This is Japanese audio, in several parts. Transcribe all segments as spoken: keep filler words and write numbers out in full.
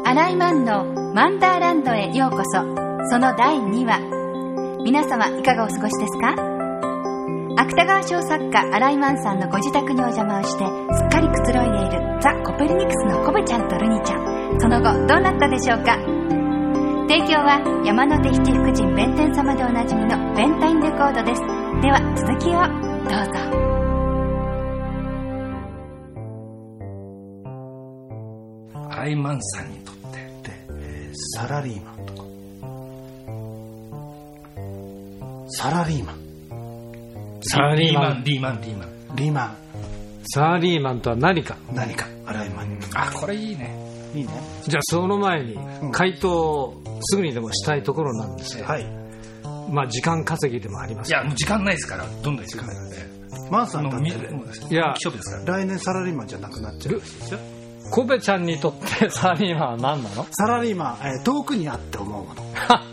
新井満のマンダーランドへようこそ。そのだいにわ、皆様いかがお過ごしですか？芥川賞作家新井満さんのご自宅にお邪魔をして、すっかりくつろいでいるザ・コペルニクスのコベちゃんとルニちゃん。その後どうなったでしょうか？提供は山手七福神弁天様でおなじみのベンタインレコードです。では続きをどうぞ。 新井満さんにとってで、えー、サラリーマンとかサラリーマンサラリーマンリーマンリーマンリーマンサラリーマンとは何か。 何か新井マンに。 あ、これいいね。 いいね。 じゃあその前に回答をすぐにでもしたいところなんですよ、 はい。 まあ時間稼ぎでもあります。 いやもう時間ないですから、どんどん時間ないので。 マンさんだって、ね、 いや勝負ですから。 来年サラリーマンじゃなくなっちゃうらしいですよ。 コベちゃんにとってサラリーマンは何なの？ サラリーマン、えー、遠くにあって思うもの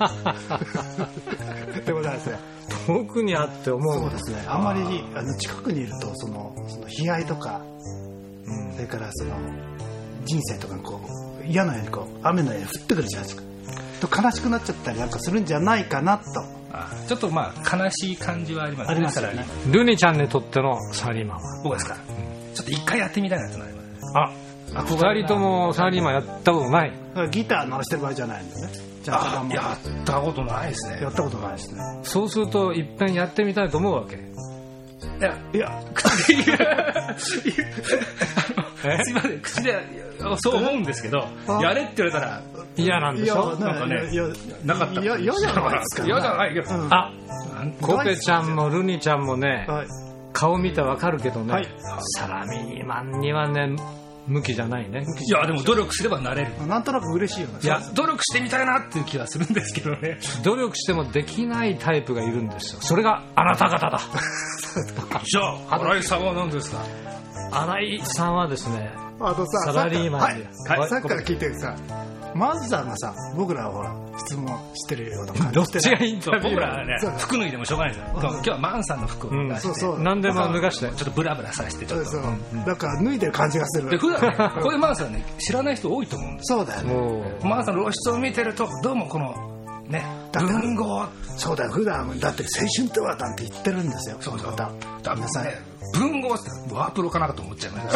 でございますよ。 遠くにあって思うもの。 そうですね。あんまりあの近くにいるとそのその悲哀とか、うん、それからその人生とかこう嫌なようにこう雨のように降ってくるじゃないですか。と悲しくなっちゃったりなんかするんじゃないかなと。 あ、ちょっとまあ悲しい感じはありますね。 ありますよね。 ルニちゃんにとってのサラリーマンは？ 僕ですか、うん、ちょっと一回やってみたいなとなります。 あ、ふたりともサラリーマンやったことない。 ギター鳴らしてる場合じゃないんでね。じゃああ、やったことないですね。 やったことないですね。 そうするといっぺんやってみたいと思うわけ。 いやいや口ですいません、口でそう思うんですけど、やれって言われたら嫌なんでしょ。 なんかね、なかった。 嫌じゃないですか。 嫌じゃないけど、うん、 あ、コペちゃんもルニちゃんもね、はい、顔見たらわかるけどね、はい、サラリーマンにはね向きじゃないね。 いやでも努力すればなれる。 なんとなく嬉しいよね。 いや努力してみたいなっていう気はするんですけどね。 努力してもできないタイプがいるんですよ。それがあなた方だ。 じゃあ新井さんは何ですか？ 新井さんはですね、 あのさ、 サラリーマンで、 はいはい、さっきから聞いてるさ、マンさんがさ、僕らはほら質問してるような感じ。 どっちがいいんだろう。 僕らはね、服脱いでもしょうがないですよ。今日はマンさんの服を脱がして、うん、そうそう、 何でも脱がして、 ちょっとブラブラさせてちょっと。そうそう、 うん、だから脱いでる感じがする。 で普段ね、こういうマンさんね知らない人多いと思うんです。 そうだよね。 マンさんの露出を見てるとどうもこのね、文豪。 そうだよ、普段だって青春とはなんて言ってるんですよ。 そうそう。 だだ皆さんね、文豪ってワープロかなと思っちゃいました。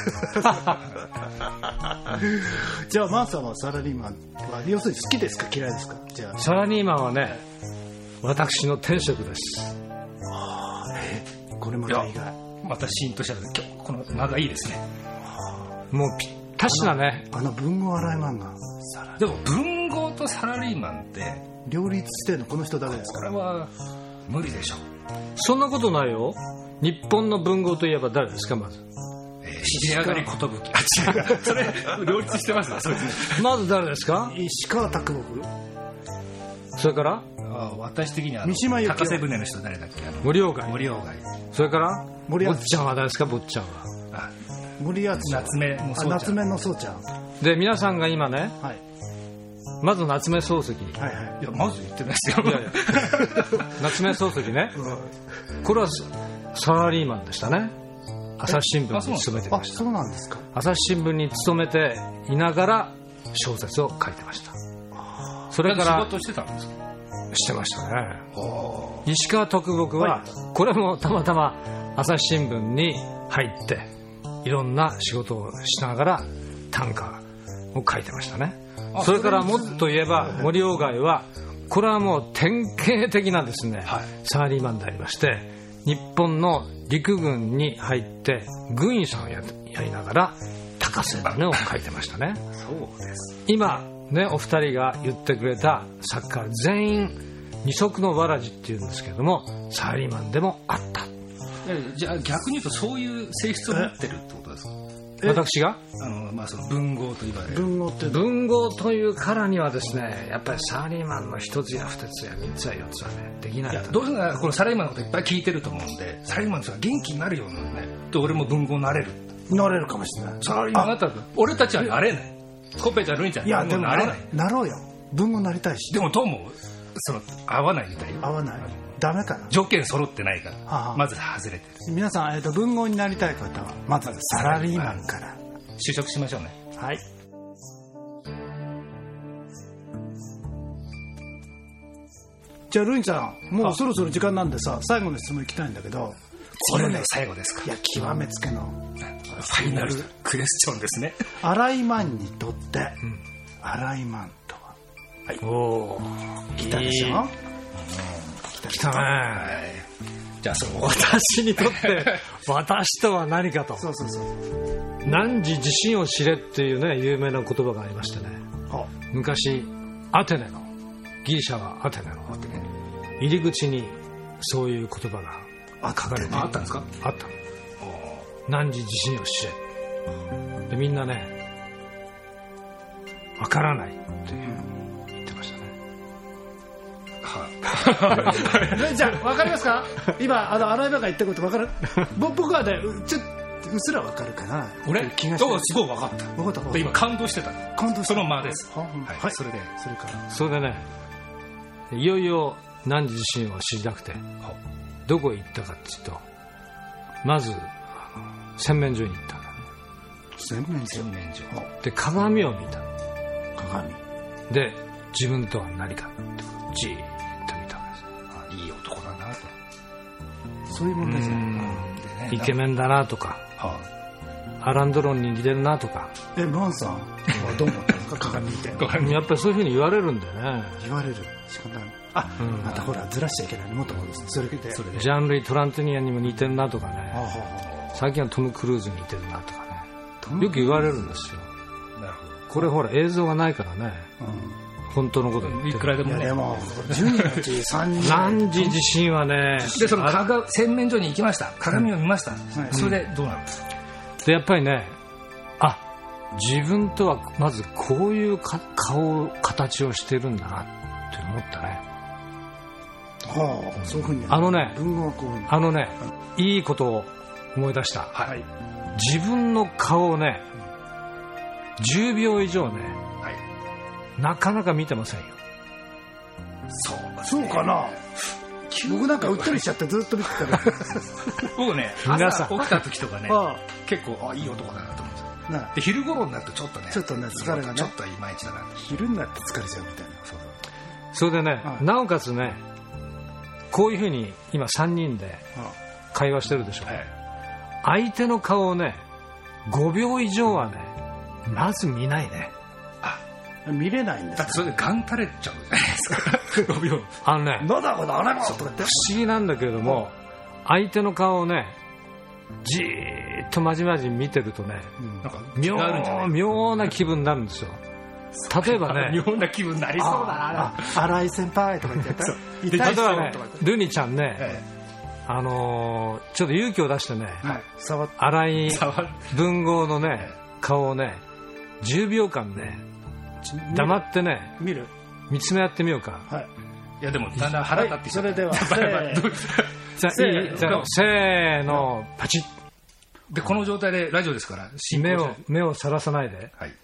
じゃあマンさんはサラリーマンは要するに好きですか嫌いですか？じゃあサラリーマンはね、私の天職です。 ああ、えこれまた意外。 またシーンとしたら今日この間がいいですね。 もうぴったしだね。 あの文豪新井マンがでも文豪とサラリーマンって両立してるのこの人だけですか？ これは無理でしょ。 そんなことないよ。日本の文豪といえば誰ですか？まず、 えー、仕上がり寿。あ、違う。それ両立してますね。そうですね。 まず誰ですか？ 石川啄木。 それから、 あ、私的には三島由紀夫。 高瀬舟の人誰だっけ？ 森鴎外。 森鴎外。 それから森坊ちゃんは誰ですか？坊ちゃんは。 あ、森敦。 夏目のそうちゃん。 夏目のそうちゃん。 で皆さんが今ね、はい、まず夏目漱石。 はいはい。いやまず言ってないですよ。いやいや夏目漱石ね。これはサラリーマンでしたね。朝日新聞に勤めてました。 あ、そうなんですか。 朝日新聞に勤めていながら小説を書いてました。それから仕事してたんですか？ してましたね。石川啄木は、はい、これもたまたま朝日新聞に入っていろんな仕事をしながら短歌を書いてましたね。それからもっと言えば森鴎外はこれはもう典型的なですね、はい、サラリーマンでありまして、日本の陸軍に入って軍医さんを や, やりながら高瀬舟を書いてましたね。 そうです。 今ね、お二人が言ってくれた作家全員二足のわらじっていうんですけれども、サラリーマンでもあった。 じゃあ逆に言うとそういう性質を持ってるってことですか？ 私があの、まあ、その文豪と言われる文豪って文豪というからにはですね、やっぱりサラリーマンの一つや二つや三つや四つはねできない。いやどうせならこのサラリーマンのこといっぱい聞いてると思うんで、サラリーマンの人が元気になるようなねと俺も文豪になれるなれるかもしれない。 サラリーマンになったら俺たちはなれない。コペちゃんルイちゃんいやでもなれない。 なろうよ。文豪になりたいし。 でもどうもその合わないみたいよ。 合わない。ダメかな。 条件揃ってないから、 ははまず外れてる。 皆さん、えーと、文豪になりたい方はまずサラリーマンから就職しましょうね。 はい。 じゃあルンちゃんもうそろそろ時間なんでさ、最後の質問いきたいんだけど、 これね最後ですか。 いや極めつけのファイナルクエスチョンですね。 新井マンにとって、うん、新井マンとは、 はい、おー来たでしょ、いい、うん、 来たね、はい、じゃあその私にとって私とは何かと。そうそうそう、汝自身を知れっていうね有名な言葉がありましてね、昔アテネのギリシャはアテネの入り口にそういう言葉が書かれてあ, あったんですか。 あった。汝自身を知れでみんなねわからないって言ってましたね。 はい、じゃあ分かりますか。今あの新井が言ったこと分かる。僕はねちょっとうっすら分かるかな。 俺気がしてすごい分かった。 分かった分かった。 今感動してた。 感動してた。 その間です。 はい、はい、それでそれからそれでねいよいよ汝自身を知りたくてどこへ行ったかっていうと、まず洗面所に行ったんだね。 洗面所で鏡を見た。 鏡で自分とは何かってじーっと見たわけです。 いい男だなと、 そういうもんですよ、ね、 イケメンだなとか、はあ、アランドロンに似てるなとか。 えマンさんはどう思ったんですか。鏡見てやっぱりそういうふうに言われるんだよね。 言われる仕方ない。あ、うん、またほらずらしちゃいけない。もっともですね。それでそれでジャンルイ・トランティニアにも似てるなとかね、 はあはあ、 最近はトム・クルーズに似てるなとかねよく言われるんですよ。なるほど。これほら映像がないからね、うん、本当のこと言っていくらでもね。 いやでもじゅうにんのうちさんにん汝自身はねでその洗面所に行きました。鏡を見ました、うん、それでどうなるんですか。 でやっぱりねあ自分とはまずこういうか顔形をしてるんだなって思ったね。 はあ、そういうふうにあのね文豪はこうあのねいいことを思い出した、はい、自分の顔をねじゅうびょう以上ね、はい、なかなか見てませんよ。 そう、そうかな。僕なんかうっとりしちゃってずっと見てたから僕ね朝起きた時とかね結構あいい男だなと思うんですよ。で昼頃になるとちょっとねちょっとね疲れがねちょっといまいちだな。 昼になって疲れちゃうみたいな。 そうそれでね、はい、なおかつねこういうふうに今さんにんで会話してるでしょ、はい、相手の顔をねごびょう以上はねまず見ないね。 あ見れないんです。 だってそれでガン垂れちゃうじゃないですかごびょうあのねまだまだあれもとかって不思議なんだけれども、相手の顔をねじーっとまじまじ見てるとね、うん、なんか妙, 妙な気分になるんですよ。例えばね妙な気分になりそうだな。 新井先輩とか言って例えばねルニちゃんね、ええ、あのー、ちょっと勇気を出してね、はい、新井文豪のね顔をねじゅうびょうかんね黙ってね見る見つめ合ってみようか。 はい、いやでもだんだん腹立ってきた、はい、 それではせーせーのパチッでこの状態でラジオですから目を目をさらさないで、はい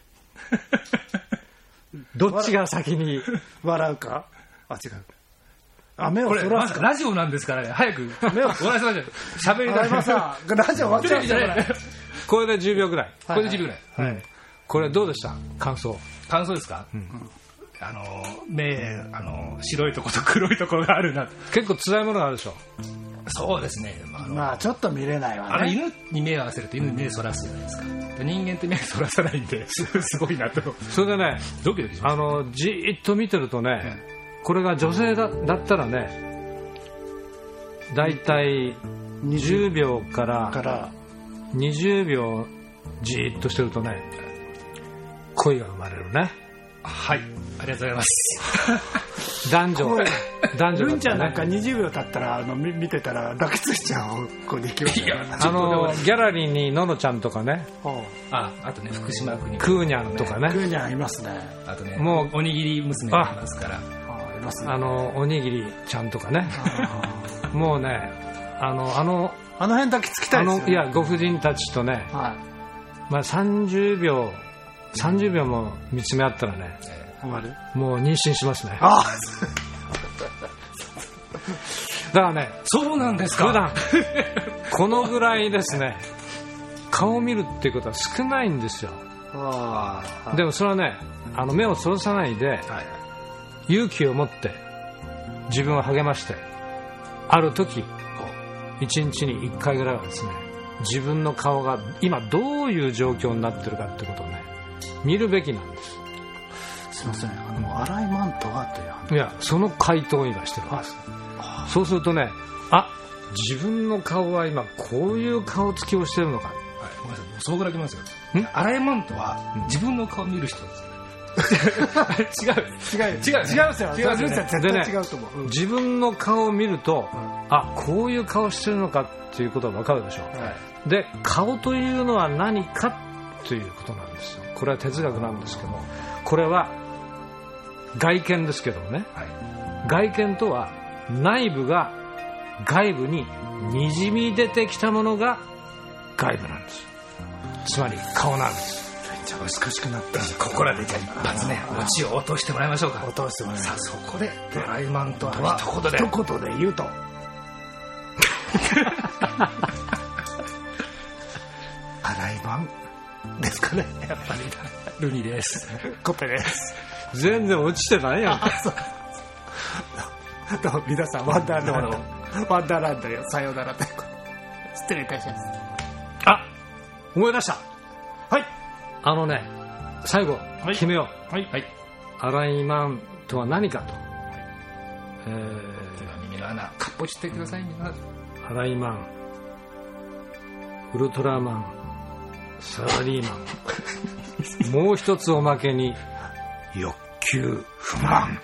どっちが先に笑うか。あ違うあ目をそらすか。 ラジオなんですからね早く目をそらさないで喋りたい。 ラジオ終わっちゃうじゃないこれでじゅうびょうぐらい、 はいはい、これでじゅうびょうぐらい、 はい、これどうでした感想。 感想ですか、うん、あの目あの白いところと黒いところがあるな。 結構辛いものがあるでしょ。 そうですね、 まあ、まあちょっと見れないわね。 あの犬に目を合わせると犬に目そらすじゃないですか、うん、人間って目そらさないんですごいなと。 それでねドキドキします。 あのじーっと見てるとね、うん、これが女性 だ, だったらねだいたいじゅうびょうからにじゅうびょうじーっとしてるとね恋が生まれるね。 はいありがとうございます男女男女、ね、 ルンちゃんなんかにじゅうびょう経ったらあの 見, 見てたら抱きついちゃう子できますよ。 あのギャラリーにののちゃんとかね、 ああとね福島国クーニャンとかね。 クーニャンいますね。 あとねもうおにぎり娘がいますから。 あ, あ, いますね、 あのおにぎりちゃんとかねもうねあのあのあの辺抱きつきたいですよ、ね、 あのいやご婦人たちとね、はい、まあ、さんじゅうびょうさんじゅうびょうも見つめ合ったらね、 終わるもう妊娠しますね。 あだからねそうなんですか。 普段このぐらいですね顔を見るっていうことは少ないんですよ。あでもそれはねあの目をそらさないで、はい、勇気を持って自分を励まして、ある時一日に一回ぐらいはですね、自分の顔が今どういう状況になってるかってことをね、見るべきなんです。 すいません、あの洗いマントはという話。 いや、その回答を今してるんです。そうするとね、あ、自分の顔は今こういう顔つきをしてるのか。 はい、ごめんなさい、そこから来ますよ。洗いマントは自分の顔を見る人です。違う違う違う違うんですよ。 違う絶対違うと思う。 自分の顔を見ると、あ、こういう顔してるのかっていうことが分かるでしょう、はい、で、顔というのは何かということなんですよ。これは哲学なんですけど、これは外見ですけどもね、はい、外見とは内部が外部ににじみ出てきたものが外部なんです。つまり顔なんです。 難しくなった。 ここらでじゃあ一発ね、オチを落としてもらいましょうか。 落としてもらいましょう。 さあ、そこで洗いマントは一言で一言で言うと洗いマンですかね、やっぱり。 ルニですコペです。 全然落ちてないやん。 どうも皆さん、ワンダーランドワンダーランドよ、さようならということで失礼いたします。 あ、思い出した。 はい、 あのね、最後、はい、決めよう。 はい、はい、 洗いマンとは何かと、はい、えー、耳の穴かっぽじってください。 洗いマン、ウルトラマン、サラリーマンもう一つおまけに欲求不満。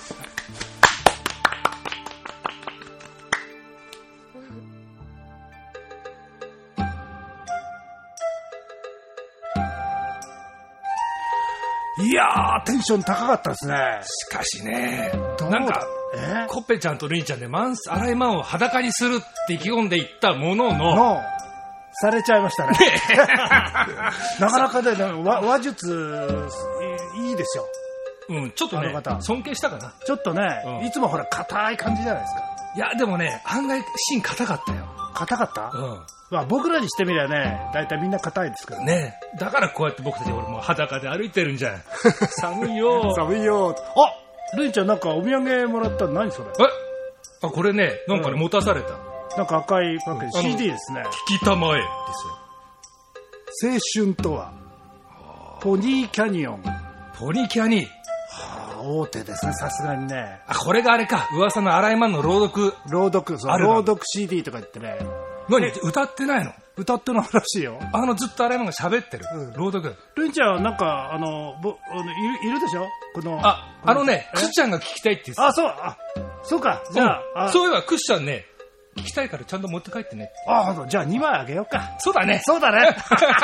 いやー、テンション高かったですね。 しかしね、なんかコッペちゃんとルニちゃんでマンス洗いマンを裸にするって意気込んでいったものののされちゃいましたね。なかなかね、話, 話術い い, いいですよ。 うん、ちょっとね、尊敬したかな。 ちょっとね、うん、いつもほら硬い感じじゃないですか。 いや、でもね、案外芯硬かったよ。 硬かった？ うん。 まあ、僕らにしてみりゃね、だいたいみんな硬いですからね。だからこうやって僕たち俺も裸で歩いてるんじゃん。寒いよ。 寒いよ。あ、ルイちゃんなんかお土産もらったの何それ？ え？あ、これね、なんかね、うん、持たされた。 なんか赤いパッケージ、シーディー ですね。 聞きたまえですよ。青春とはポニーキャニオン。 ポニーキャニー、 はあ、大手ですね、さすがにね。 あ、これがあれか、噂の洗いマンの朗読。 朗読、そう、朗読 シーディー とか言ってね。 何、歌ってないの？ 歌ってないらしいよ。 あのずっと洗いマンが喋ってる、うん、朗読。 ルンちゃんなんかあのぼあのいるいるでしょ、この。 あ、あのね、クッちゃんが聞きたいって言ってた。 あ、そう、あ、そうか。じゃあ、 うん、そういえばクッちゃんね、聞きたいからちゃんと持って帰ってね。 あ、ほんと。じゃあにまいあげようか。 そうだね。 そうだね。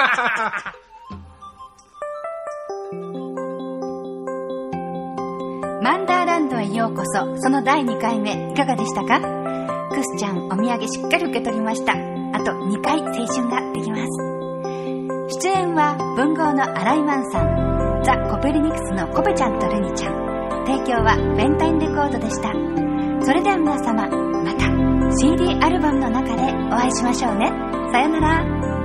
マンダーランドへようこそ、そのだいにかいめいかがでしたか？クスちゃん、お土産しっかり受け取りました。あとにかい青春ができます。出演は文豪の新井満さん、ザ・コペルニクスのコペちゃんとルニちゃん、提供はベンタインレコードでした。それでは皆様、また シーディー アルバムの中でお会いしましょうね。さよなら。